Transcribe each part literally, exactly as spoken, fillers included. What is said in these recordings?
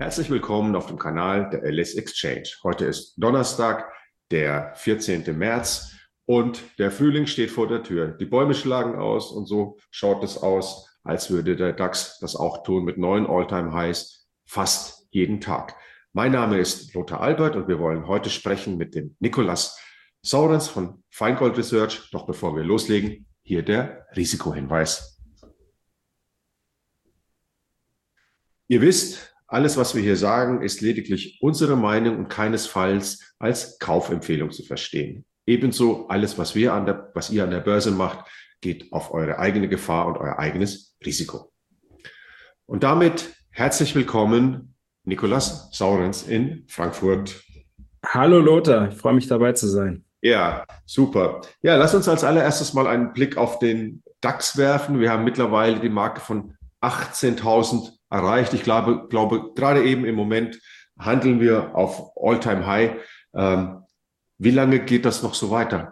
Herzlich willkommen auf dem Kanal der Alice Exchange. Heute ist Donnerstag, der vierzehnte März und der Frühling steht vor der Tür. Die Bäume schlagen aus und so schaut es aus, als würde der DAX das auch tun mit neuen All-Time-Highs fast jeden Tag. Mein Name ist Lothar Albert und wir wollen heute sprechen mit dem Nicolas Saurens von Feingold Research. Doch bevor wir loslegen, hier der Risikohinweis. Ihr wisst, alles, was wir hier sagen, ist lediglich unsere Meinung und keinesfalls als Kaufempfehlung zu verstehen. Ebenso alles, was wir an der, was ihr an der Börse macht, geht auf eure eigene Gefahr und euer eigenes Risiko. Und damit herzlich willkommen, Nicolas Saurens in Frankfurt. Hallo Lothar, ich freue mich dabei zu sein. Ja, super. Ja, lass uns als allererstes mal einen Blick auf den DAX werfen. Wir haben mittlerweile die Marke von achtzehntausend erreicht. Ich glaube, glaube, gerade eben im Moment handeln wir auf All-Time-High. Ähm, wie lange geht das noch so weiter?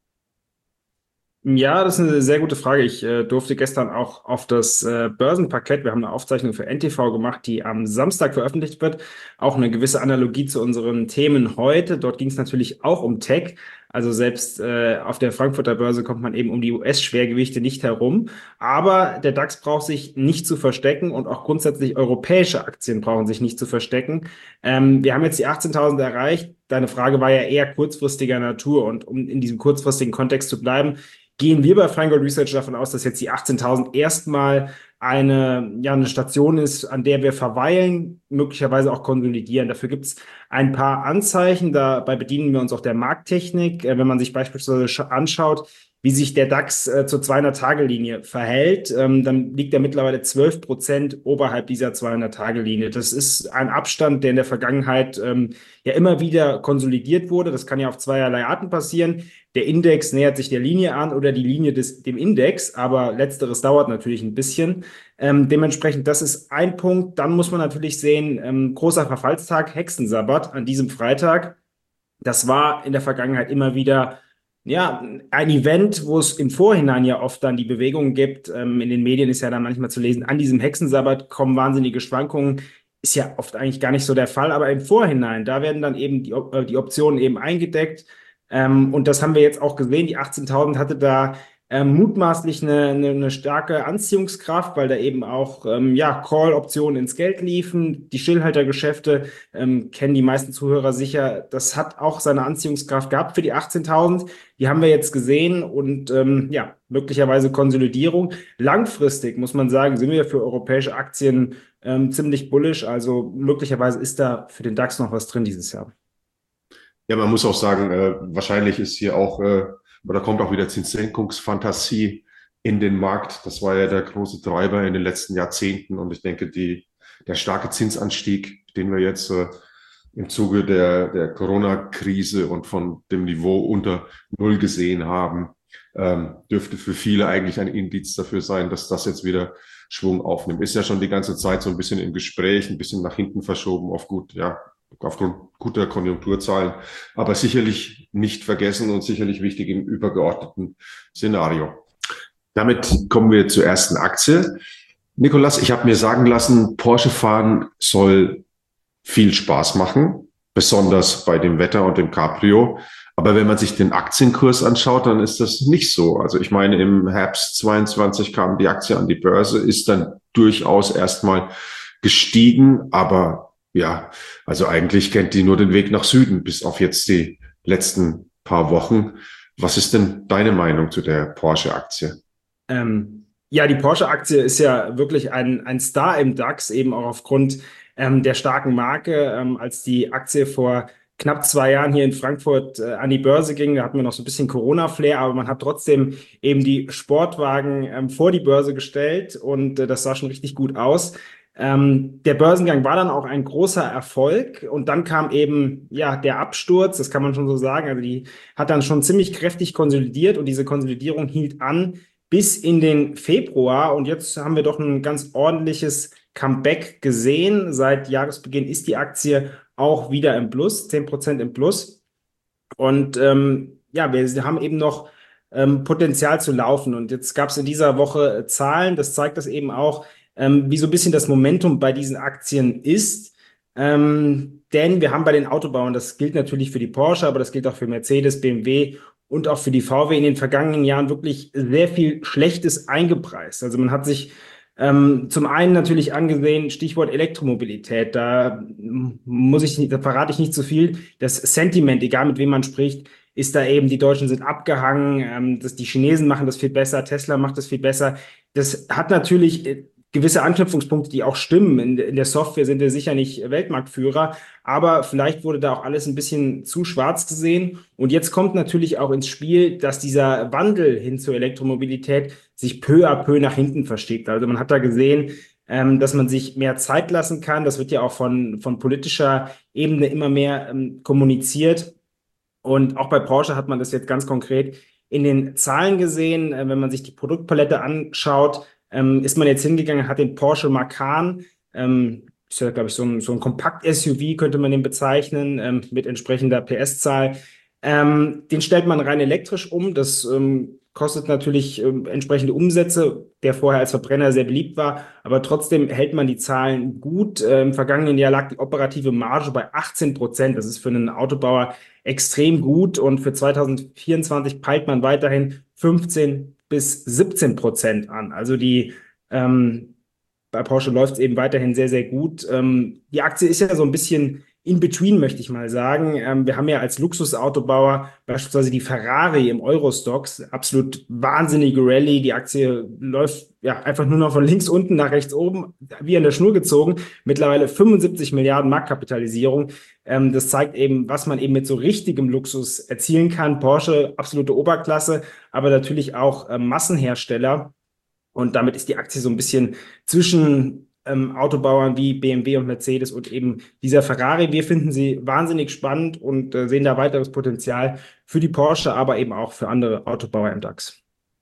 Ja, das ist eine sehr gute Frage. Ich äh, durfte gestern auch auf das äh, Börsenparkett, wir haben eine Aufzeichnung für N T V gemacht, die am Samstag veröffentlicht wird. Auch eine gewisse Analogie zu unseren Themen heute. Dort ging es natürlich auch um Tech. Also selbst äh, auf der Frankfurter Börse kommt man eben um die U S-Schwergewichte nicht herum. Aber der DAX braucht sich nicht zu verstecken und auch grundsätzlich europäische Aktien brauchen sich nicht zu verstecken. Ähm, wir haben jetzt die achtzehntausend erreicht. Deine Frage war ja eher kurzfristiger Natur. Und um in diesem kurzfristigen Kontext zu bleiben, gehen wir bei Feingold Research davon aus, dass jetzt die achtzehntausend erstmal eine, ja, eine Station ist, an der wir verweilen, möglicherweise auch konsolidieren. Dafür gibt es ein paar Anzeichen. Dabei bedienen wir uns auch der Markttechnik. Äh, wenn man sich beispielsweise anschaut, wie sich der DAX äh, zur zweihundert-Tage-Linie verhält, ähm, dann liegt er mittlerweile zwölf Prozent oberhalb dieser zweihundert-Tage-Linie. Das ist ein Abstand, der in der Vergangenheit ähm, ja immer wieder konsolidiert wurde. Das kann ja auf zweierlei Arten passieren. Der Index nähert sich der Linie an oder die Linie des, dem Index, aber letzteres dauert natürlich ein bisschen. Ähm, dementsprechend, das ist ein Punkt. Dann muss man natürlich sehen, ähm, großer Verfallstag, Hexensabbat an diesem Freitag. Das war in der Vergangenheit immer wieder ja, ein Event, wo es im Vorhinein ja oft dann die Bewegungen gibt. Ähm, in den Medien ist ja dann manchmal zu lesen, an diesem Hexensabbat kommen wahnsinnige Schwankungen. Ist ja oft eigentlich gar nicht so der Fall, aber im Vorhinein, da werden dann eben die, äh, die Optionen eben eingedeckt. Ähm, und das haben wir jetzt auch gesehen. Die achtzehntausend hatte da ähm, mutmaßlich eine, eine, eine starke Anziehungskraft, weil da eben auch ähm, ja, Call-Optionen ins Geld liefen. Die Stillhaltergeschäfte ähm, kennen die meisten Zuhörer sicher. Das hat auch seine Anziehungskraft gehabt für die achtzehntausend. Die haben wir jetzt gesehen und ähm, ja, möglicherweise Konsolidierung. Langfristig muss man sagen, sind wir für europäische Aktien ähm, ziemlich bullish. Also möglicherweise ist da für den DAX noch was drin dieses Jahr. Ja, man muss auch sagen, äh, wahrscheinlich ist hier auch, äh, oder kommt auch wieder Zinssenkungsfantasie in den Markt. Das war ja der große Treiber in den letzten Jahrzehnten. Und ich denke, die, der starke Zinsanstieg, den wir jetzt äh, im Zuge der, der Corona-Krise und von dem Niveau unter Null gesehen haben, ähm, dürfte für viele eigentlich ein Indiz dafür sein, dass das jetzt wieder Schwung aufnimmt. Ist ja schon die ganze Zeit so ein bisschen im Gespräch, ein bisschen nach hinten verschoben auf gut, ja, aufgrund guter Konjunkturzahlen, aber sicherlich nicht vergessen und sicherlich wichtig im übergeordneten Szenario. Damit kommen wir zur ersten Aktie. Nicolas, ich habe mir sagen lassen, Porsche fahren soll viel Spaß machen, besonders bei dem Wetter und dem Cabrio. Aber wenn man sich den Aktienkurs anschaut, dann ist das nicht so. Also ich meine, im Herbst zweiundzwanzig kam die Aktie an die Börse, ist dann durchaus erstmal gestiegen, aber ja, also eigentlich kennt die nur den Weg nach Süden, bis auf jetzt die letzten paar Wochen. Was ist denn deine Meinung zu der Porsche-Aktie? Ähm, ja, die Porsche-Aktie ist ja wirklich ein, ein Star im DAX, eben auch aufgrund ähm, der starken Marke. Ähm, als die Aktie vor knapp zwei Jahren hier in Frankfurt äh, an die Börse ging, da hatten wir noch so ein bisschen Corona-Flair, aber man hat trotzdem eben die Sportwagen ähm, vor die Börse gestellt und äh, das sah schon richtig gut aus. Ähm, der Börsengang war dann auch ein großer Erfolg und dann kam eben ja der Absturz, das kann man schon so sagen. Also die hat dann schon ziemlich kräftig konsolidiert und diese Konsolidierung hielt an bis in den Februar und jetzt haben wir doch ein ganz ordentliches Comeback gesehen. Seit Jahresbeginn ist die Aktie auch wieder im Plus, zehn Prozent im Plus. Und ähm, ja, wir haben eben noch ähm, Potenzial zu laufen. Und jetzt gab es in dieser Woche äh, Zahlen, das zeigt das eben auch, ähm, wie so ein bisschen das Momentum bei diesen Aktien ist. Ähm, denn wir haben bei den Autobauern, das gilt natürlich für die Porsche, aber das gilt auch für Mercedes, B M W und auch für die V W in den vergangenen Jahren wirklich sehr viel Schlechtes eingepreist. Also man hat sich ähm, zum einen natürlich angesehen, Stichwort Elektromobilität. Da mm, muss ich, nicht- da verrate ich nicht zu viel. Das Sentiment, egal mit wem man spricht, ist da eben, die Deutschen sind abgehangen, ähm, dass die Chinesen machen das viel besser, Tesla macht das viel besser. Das hat natürlich äh, gewisse Anknüpfungspunkte, die auch stimmen. In, in der Software sind wir sicher nicht Weltmarktführer, aber vielleicht wurde da auch alles ein bisschen zu schwarz gesehen. Und jetzt kommt natürlich auch ins Spiel, dass dieser Wandel hin zur Elektromobilität sich peu à peu nach hinten verschiebt. Also man hat da gesehen, ähm, dass man sich mehr Zeit lassen kann. Das wird ja auch von, von politischer Ebene immer mehr ähm, kommuniziert. Und auch bei Porsche hat man das jetzt ganz konkret in den Zahlen gesehen. Äh, wenn man sich die Produktpalette anschaut, ähm, ist man jetzt hingegangen, hat den Porsche Macan, ähm, ist ja, glaube ich, so ein, so ein Kompakt-S U V, könnte man den bezeichnen, ähm, mit entsprechender P S-Zahl. Ähm, den stellt man rein elektrisch um. Das ähm, kostet natürlich ähm, entsprechende Umsätze, der vorher als Verbrenner sehr beliebt war, aber trotzdem hält man die Zahlen gut. Äh, Im vergangenen Jahr lag die operative Marge bei achtzehn Prozent. Das ist für einen Autobauer extrem gut und für zwanzig vierundzwanzig peilt man weiterhin fünfzehn bis siebzehn Prozent an. Also die ähm, bei Porsche läuft es eben weiterhin sehr, sehr gut. Ähm, die Aktie ist ja so ein bisschen in between, möchte ich mal sagen. Ähm, wir haben ja als Luxusautobauer beispielsweise die Ferrari im Eurostoxx, absolut wahnsinnige Rallye. Die Aktie läuft ja einfach nur noch von links unten nach rechts oben, wie an der Schnur gezogen. Mittlerweile fünfundsiebzig Milliarden Marktkapitalisierung. Ähm, das zeigt eben, was man eben mit so richtigem Luxus erzielen kann. Porsche, absolute Oberklasse, aber natürlich auch ähm, Massenhersteller. Und damit ist die Aktie so ein bisschen zwischen ähm, Autobauern wie B M W und Mercedes und eben dieser Ferrari. Wir finden sie wahnsinnig spannend und äh, sehen da weiteres Potenzial für die Porsche, aber eben auch für andere Autobauer im DAX.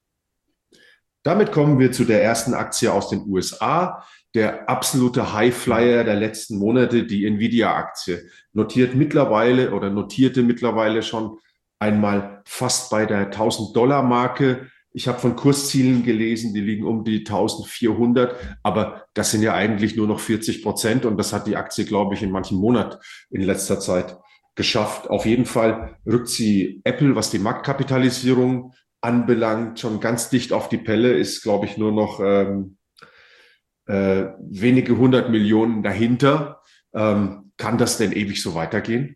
Damit kommen wir zu der ersten Aktie aus den U S A, der absolute Highflyer der letzten Monate, die Nvidia-Aktie. Notiert mittlerweile oder notierte mittlerweile schon einmal fast bei der tausend-Dollar-Marke. Ich habe von Kurszielen gelesen, die liegen um die eintausendvierhundert, aber das sind ja eigentlich nur noch vierzig Prozent und das hat die Aktie, glaube ich, in manchen Monat in letzter Zeit geschafft. Auf jeden Fall rückt sie Apple, was die Marktkapitalisierung anbelangt, schon ganz dicht auf die Pelle, ist, glaube ich, nur noch ähm, äh, wenige hundert Millionen dahinter. Ähm, kann das denn ewig so weitergehen?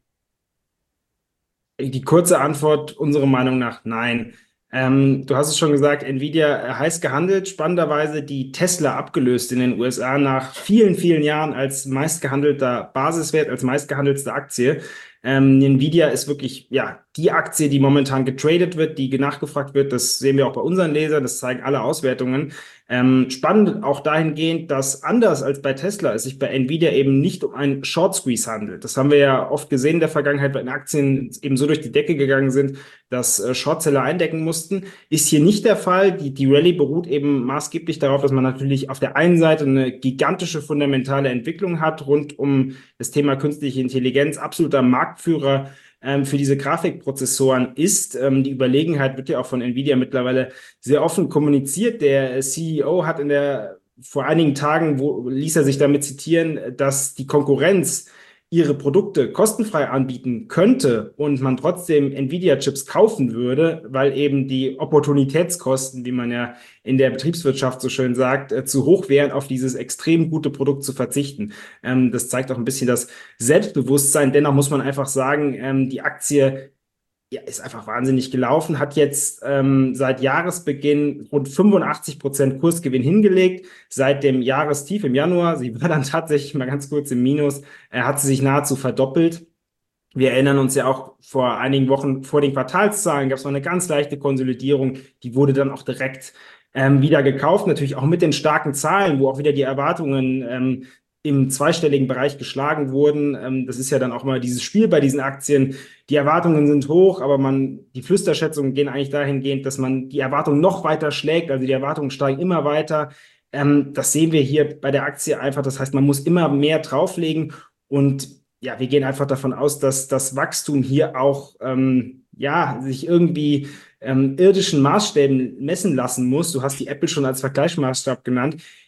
Die kurze Antwort, unserer Meinung nach, nein. Ähm, du hast es schon gesagt, Nvidia äh, heiß gehandelt, spannenderweise die Tesla abgelöst in den U S A nach vielen, vielen Jahren als meistgehandelter Basiswert, als meistgehandelste Aktie. Ähm, Nvidia ist wirklich, ja, die Aktie, die momentan getradet wird, die nachgefragt wird. Das sehen wir auch bei unseren Lesern, das zeigen alle Auswertungen. Ähm, spannend auch dahingehend, dass anders als bei Tesla es sich bei Nvidia eben nicht um einen Short Squeeze handelt. Das haben wir ja oft gesehen in der Vergangenheit, wenn Aktien eben so durch die Decke gegangen sind, dass äh, Shortseller eindecken mussten. Ist hier nicht der Fall. Die, die Rallye beruht eben maßgeblich darauf, dass man natürlich auf der einen Seite eine gigantische fundamentale Entwicklung hat rund um das Thema künstliche Intelligenz, absoluter Marktführer ähm, für diese Grafikprozessoren ist. Ähm, die Überlegenheit wird ja auch von Nvidia mittlerweile sehr offen kommuniziert. Der C E O hat in der vor einigen Tagen, wo ließ er sich damit zitieren, dass die Konkurrenz ihre Produkte kostenfrei anbieten könnte und man trotzdem Nvidia-Chips kaufen würde, weil eben die Opportunitätskosten, wie man ja in der Betriebswirtschaft so schön sagt, äh, zu hoch wären, auf dieses extrem gute Produkt zu verzichten. Ähm, das zeigt auch ein bisschen das Selbstbewusstsein. Dennoch muss man einfach sagen, ähm, die Aktie ja, ist einfach wahnsinnig gelaufen, hat jetzt ähm, seit Jahresbeginn rund fünfundachtzig Prozent Kursgewinn hingelegt. Seit dem Jahrestief im Januar, sie war dann tatsächlich mal ganz kurz im Minus, äh, hat sie sich nahezu verdoppelt. Wir erinnern uns ja auch vor einigen Wochen vor den Quartalszahlen gab es noch eine ganz leichte Konsolidierung. Die wurde dann auch direkt ähm, wieder gekauft, natürlich auch mit den starken Zahlen, wo auch wieder die Erwartungen ähm, im zweistelligen Bereich geschlagen wurden. Ähm, das ist ja dann auch mal dieses Spiel bei diesen Aktien. Die Erwartungen sind hoch, aber man, die Flüsterschätzungen gehen eigentlich dahingehend, dass man die Erwartungen noch weiter schlägt. Also die Erwartungen steigen immer weiter. Ähm, das sehen wir hier bei der Aktie einfach. Das heißt, man muss immer mehr drauflegen und ja, wir gehen einfach davon aus, dass das Wachstum hier auch ähm, ja, sich irgendwie ähm, irdischen Maßstäben messen lassen muss. Du hast die Apple schon als Vergleichsmaßstab genannt.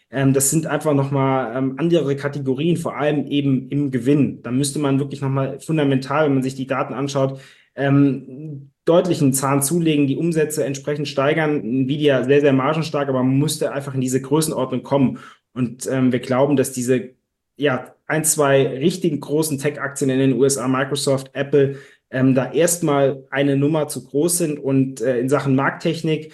Ähm, das sind einfach nochmal ähm, andere Kategorien, vor allem eben im Gewinn. Da müsste man wirklich nochmal fundamental, wenn man sich die Daten anschaut, ähm, deutlichen Zahn zulegen, die Umsätze entsprechend steigern. Nvidia sehr, sehr margenstark, aber man müsste einfach in diese Größenordnung kommen. Und ähm, wir glauben, dass diese ja, ein, zwei richtigen großen Tech-Aktien in den U S A, Microsoft, Apple, ähm, da erstmal eine Nummer zu groß sind und äh, in Sachen Markttechnik,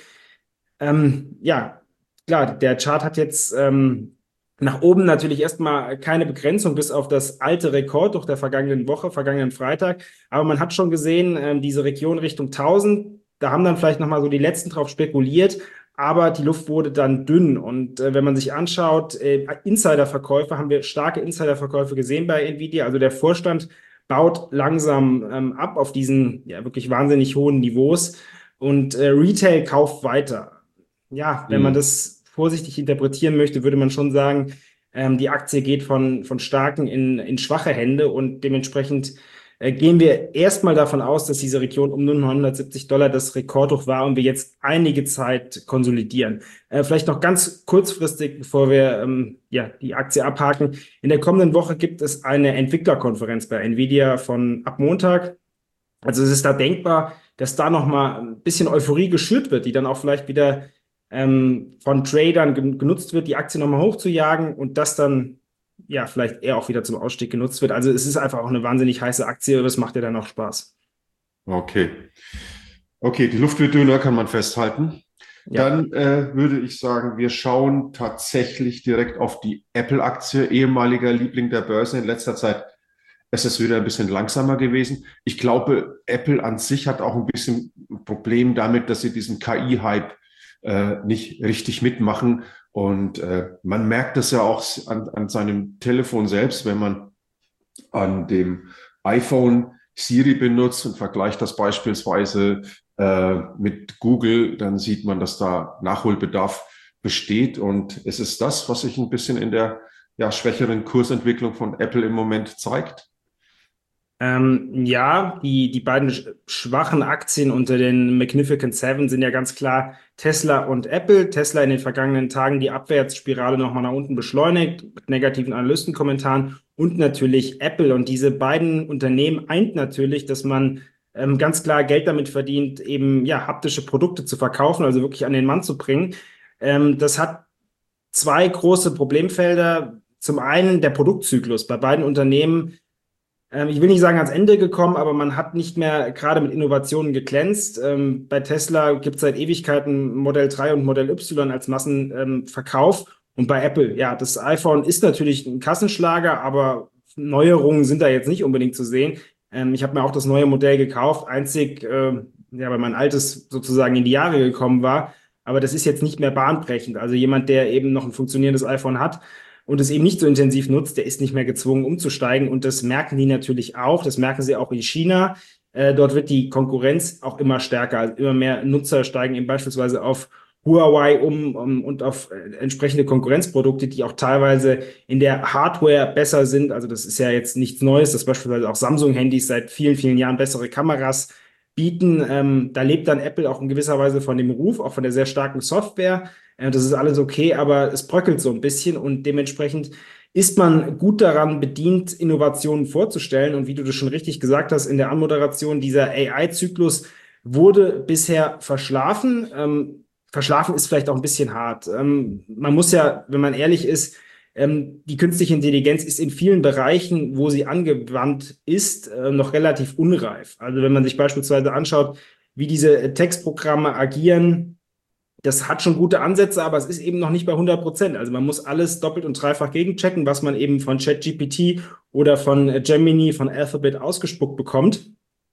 ähm, ja, klar, der Chart hat jetzt ähm, nach oben natürlich erstmal keine Begrenzung bis auf das alte Rekord der vergangenen Woche, vergangenen Freitag. Aber man hat schon gesehen, ähm, diese Region Richtung tausend, da haben dann vielleicht nochmal so die Letzten drauf spekuliert. Aber die Luft wurde dann dünn. Und äh, wenn man sich anschaut, äh, Insiderverkäufe, haben wir starke Insiderverkäufe gesehen bei Nvidia. Also der Vorstand baut langsam ähm, ab auf diesen ja wirklich wahnsinnig hohen Niveaus. Und äh, Retail kauft weiter. Ja, wenn man Mhm. das vorsichtig interpretieren möchte, würde man schon sagen, ähm, die Aktie geht von, von starken in, in schwache Hände und dementsprechend äh, gehen wir erstmal davon aus, dass diese Region um nur neunhundertsiebzig Dollar das Rekordhoch war und wir jetzt einige Zeit konsolidieren. Äh, vielleicht noch ganz kurzfristig, bevor wir ähm, ja, die Aktie abhaken. In der kommenden Woche gibt es eine Entwicklerkonferenz bei Nvidia von ab Montag. Also es ist da denkbar, dass da noch mal ein bisschen Euphorie geschürt wird, die dann auch vielleicht wieder ähm, von Tradern gen- genutzt wird, die Aktie noch mal hochzujagen und das dann ja vielleicht eher auch wieder zum Ausstieg genutzt wird. Also es ist einfach auch eine wahnsinnig heiße Aktie, das macht ja dann auch Spaß. Okay. Okay, die Luft wird dünner, kann man festhalten. Ja. Dann äh, würde ich sagen, wir schauen tatsächlich direkt auf die Apple-Aktie, ehemaliger Liebling der Börse. In letzter Zeit ist es wieder ein bisschen langsamer gewesen. Ich glaube, Apple an sich hat auch ein bisschen ein Problem damit, dass sie diesen K I-Hype äh, nicht richtig mitmachen. Und äh, man merkt es ja auch an, an seinem Telefon selbst, wenn man an dem iPhone Siri benutzt und vergleicht das beispielsweise äh, mit Google, dann sieht man, dass da Nachholbedarf besteht. Und es ist das, was sich ein bisschen in der ja, schwächeren Kursentwicklung von Apple im Moment zeigt. Ähm, ja, die, die beiden sch- schwachen Aktien unter den Magnificent Seven sind ja ganz klar Tesla und Apple. Tesla in den vergangenen Tagen die Abwärtsspirale nochmal nach unten beschleunigt, mit negativen Analystenkommentaren und natürlich Apple. Und diese beiden Unternehmen eint natürlich, dass man ähm, ganz klar Geld damit verdient, eben ja haptische Produkte zu verkaufen, also wirklich an den Mann zu bringen. Ähm, das hat zwei große Problemfelder. Zum einen der Produktzyklus. Bei beiden Unternehmen ähm, ich will nicht sagen ans Ende gekommen, aber man hat nicht mehr gerade mit Innovationen geglänzt. Ähm, bei Tesla gibt es seit Ewigkeiten Modell drei und Modell Y als Massenverkauf. Ähm, und bei Apple, ja, das iPhone ist natürlich ein Kassenschlager, aber Neuerungen sind da jetzt nicht unbedingt zu sehen. Ähm, ich habe mir auch das neue Modell gekauft, einzig, äh, ja, weil mein altes sozusagen in die Jahre gekommen war. Aber das ist jetzt nicht mehr bahnbrechend. Also jemand, der eben noch ein funktionierendes iPhone hat, und es eben nicht so intensiv nutzt, der ist nicht mehr gezwungen umzusteigen. Und das merken die natürlich auch. Das merken sie auch in China. Äh, dort wird die Konkurrenz auch immer stärker. Also immer mehr Nutzer steigen eben beispielsweise auf Huawei um, um und auf äh, entsprechende Konkurrenzprodukte, die auch teilweise in der Hardware besser sind. Also das ist ja jetzt nichts Neues, dass beispielsweise auch Samsung-Handys seit vielen, vielen Jahren bessere Kameras bieten. Ähm, da lebt dann Apple auch in gewisser Weise von dem Ruf, auch von der sehr starken Software. Äh, das ist alles okay, aber es bröckelt so ein bisschen und dementsprechend ist man gut daran bedient, Innovationen vorzustellen. Und wie du das schon richtig gesagt hast in der Anmoderation, dieser A I-Zyklus wurde bisher verschlafen. Ähm, verschlafen ist vielleicht auch ein bisschen hart. Ähm, man muss ja, wenn man ehrlich ist, ähm, die künstliche Intelligenz ist in vielen Bereichen, wo sie angewandt ist, äh, noch relativ unreif. Also wenn man sich beispielsweise anschaut, wie diese äh, Textprogramme agieren, das hat schon gute Ansätze, aber es ist eben noch nicht bei hundert Prozent. Also man muss alles doppelt und dreifach gegenchecken, was man eben von ChatGPT oder von äh, Gemini, von Alphabet ausgespuckt bekommt.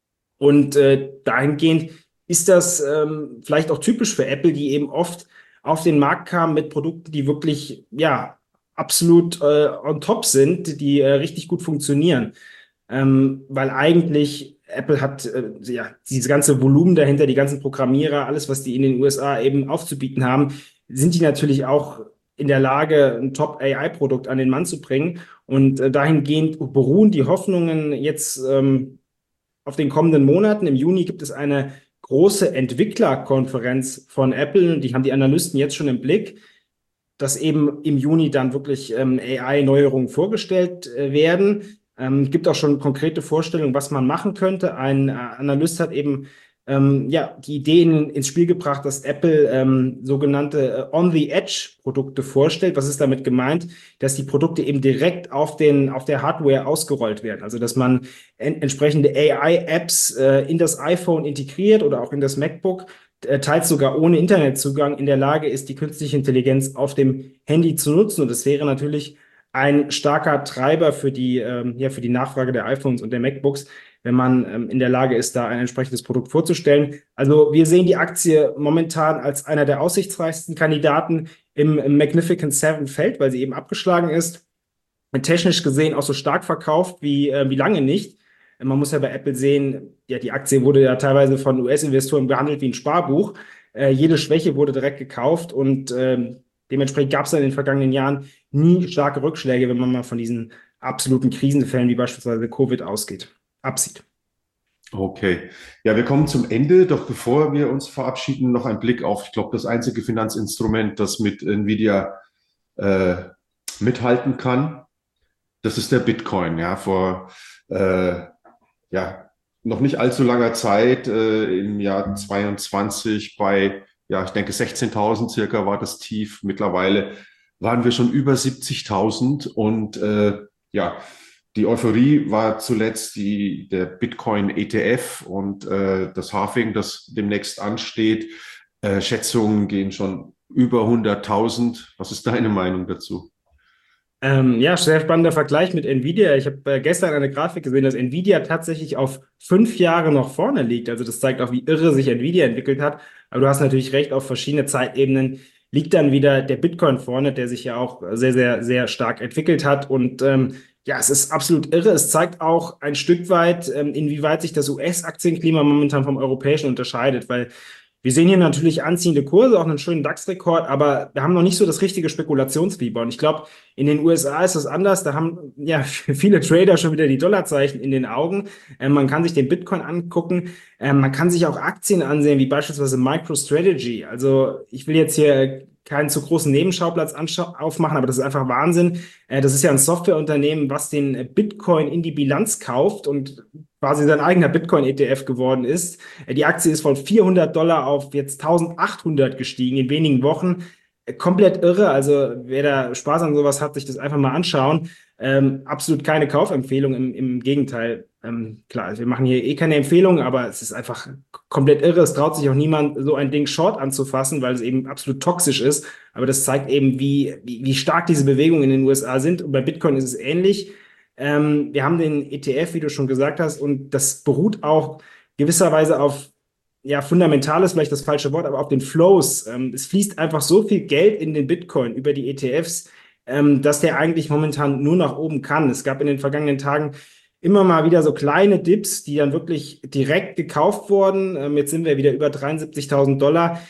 Und äh, dahingehend ist das ähm, vielleicht auch typisch für Apple, die eben oft auf den Markt kamen mit Produkten, die wirklich, ja, absolut äh, on top sind, die äh, richtig gut funktionieren. Ähm, weil eigentlich Apple hat äh, ja dieses ganze Volumen dahinter, die ganzen Programmierer, alles, was die in den U S A eben aufzubieten haben, sind die natürlich auch in der Lage, ein Top-A I-Produkt an den Mann zu bringen. Und äh, dahingehend beruhen die Hoffnungen jetzt ähm, auf den kommenden Monaten. Im Juni gibt es eine große Entwicklerkonferenz von Apple. Die haben die Analysten jetzt schon im Blick. dass eben im Juni dann wirklich ähm, A I-Neuerungen vorgestellt äh, werden. Ähm, es gibt auch schon konkrete Vorstellungen, was man machen könnte. Ein äh, Analyst hat eben ähm, ja, die Idee in, ins Spiel gebracht, dass Apple ähm, sogenannte äh, On-the-Edge-Produkte vorstellt. Was ist damit gemeint? Dass die Produkte eben direkt auf den, auf der Hardware ausgerollt werden. Also, dass man en entsprechende A I-Apps äh, in das iPhone integriert oder auch in das MacBook, äh, teils sogar ohne Internetzugang in der Lage ist, die künstliche Intelligenz auf dem Handy zu nutzen. Und das wäre natürlich ein starker Treiber für die, ähm, ja, für die Nachfrage der iPhones und der MacBooks, wenn man ähm, in der Lage ist, da ein entsprechendes Produkt vorzustellen. Also wir sehen die Aktie momentan als einer der aussichtsreichsten Kandidaten im, im Magnificent Seven Feld, weil sie eben abgeschlagen ist. Technisch gesehen auch so stark verkauft wie, äh, wie lange nicht. Man muss ja bei Apple sehen, ja, die Aktie wurde ja teilweise von U S-Investoren behandelt wie ein Sparbuch. Äh, jede Schwäche wurde direkt gekauft und ähm, dementsprechend gab es in den vergangenen Jahren nie starke Rückschläge, wenn man mal von diesen absoluten Krisenfällen wie beispielsweise Covid ausgeht, absieht. Okay. Ja, wir kommen zum Ende. Doch bevor wir uns verabschieden, noch ein Blick auf, ich glaube, das einzige Finanzinstrument, das mit Nvidia äh, mithalten kann. Das ist der Bitcoin. Ja, vor äh, ja, noch nicht allzu langer Zeit, äh, im Jahr zweiundzwanzig bei, ja, ich denke sechzehntausend circa war das Tief. Mittlerweile waren wir schon über siebzigtausend und äh, ja, die Euphorie war zuletzt die, der Bitcoin-E T F und äh, das Halving, das demnächst ansteht. Äh, Schätzungen gehen schon über hunderttausend. Was ist deine Meinung dazu? Ähm, ja, sehr spannender Vergleich mit Nvidia. Ich habe äh, gestern eine Grafik gesehen, dass Nvidia tatsächlich auf fünf Jahre noch vorne liegt. Also das zeigt auch, wie irre sich Nvidia entwickelt hat. Aber du hast natürlich recht, auf verschiedene Zeitebenen liegt dann wieder der Bitcoin vorne, der sich ja auch sehr, sehr, sehr stark entwickelt hat. Und ähm, ja, es ist absolut irre. Es zeigt auch ein Stück weit, ähm, inwieweit sich das U S-Aktienklima momentan vom europäischen unterscheidet, weil wir sehen hier natürlich anziehende Kurse, auch einen schönen DAX-Rekord, aber wir haben noch nicht so das richtige Spekulationsfieber. Und ich glaube, in den U S A ist das anders. Da haben ja viele Trader schon wieder die Dollarzeichen in den Augen. Ähm, man kann sich den Bitcoin angucken. Ähm, man kann sich auch Aktien ansehen, wie beispielsweise MicroStrategy. Also ich will jetzt hier keinen zu großen Nebenschauplatz aufmachen, aber das ist einfach Wahnsinn. Äh, das ist ja ein Softwareunternehmen, was den Bitcoin in die Bilanz kauft und quasi sein eigener Bitcoin-E T F geworden ist. Äh, die Aktie ist von vierhundert Dollar auf jetzt eintausendachthundert gestiegen in wenigen Wochen. Äh, komplett irre. Also wer da Spaß an sowas hat, sich das einfach mal anschauen. Ähm, absolut keine Kaufempfehlung, im, im Gegenteil. Ähm, klar, wir machen hier eh keine Empfehlung, aber es ist einfach komplett irre. Es traut sich auch niemand, so ein Ding Short anzufassen, weil es eben absolut toxisch ist. Aber das zeigt eben, wie, wie, wie stark diese Bewegungen in den U S A sind. Und bei Bitcoin ist es ähnlich. Ähm, wir haben den E T F, wie du schon gesagt hast, und das beruht auch gewisserweise auf, ja, fundamentales, vielleicht das falsche Wort, aber auf den Flows. Ähm, es fließt einfach so viel Geld in den Bitcoin über die E T Fs, ähm, dass der eigentlich momentan nur nach oben kann. Es gab in den vergangenen Tagen immer mal wieder so kleine Dips, die dann wirklich direkt gekauft wurden. Ähm, jetzt sind wir wieder über dreiundsiebzigtausend Dollar.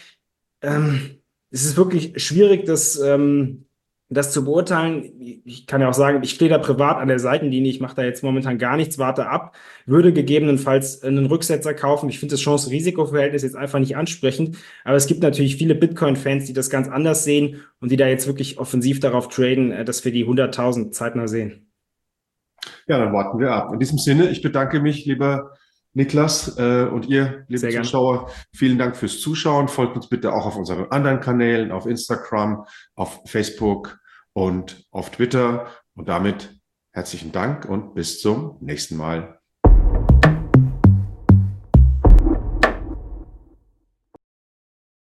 Ähm, es ist wirklich schwierig, das, ähm, das zu beurteilen. Ich kann ja auch sagen, ich stehe da privat an der Seitenlinie. Ich mache da jetzt momentan gar nichts, warte ab, würde gegebenenfalls einen Rücksetzer kaufen. Ich finde das Chance-Risiko-Verhältnis jetzt einfach nicht ansprechend. Aber es gibt natürlich viele Bitcoin-Fans, die das ganz anders sehen und die da jetzt wirklich offensiv darauf traden, äh, dass wir die hunderttausend zeitnah sehen. Ja, dann warten wir ab. In diesem Sinne, ich bedanke mich, lieber Niklas, äh, und ihr, liebe Sehr gerne. Zuschauer, vielen Dank fürs Zuschauen. Folgt uns bitte auch auf unseren anderen Kanälen, auf Instagram, auf Facebook und auf Twitter. Und damit herzlichen Dank und bis zum nächsten Mal.